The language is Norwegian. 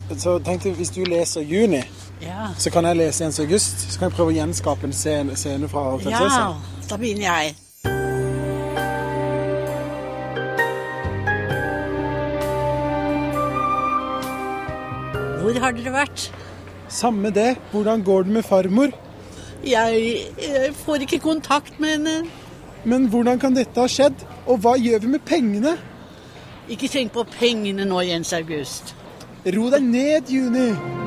Så tenkte jeg, hvis du leser juni, så kan jeg lese Jens August. Så kan jeg prøve å gjenskape en scene fra Hotel Cæsar. Ja, da begynner jeg. Hvor har dere vært? Samme det. Hvordan går det med farmor? Jeg får ikke kontakt med henne. Men hvordan kan dette ha skjedd? Og hva gjør vi med pengene? Ikke tenk på pengene nå, Jens August. Ro deg ned, Juni.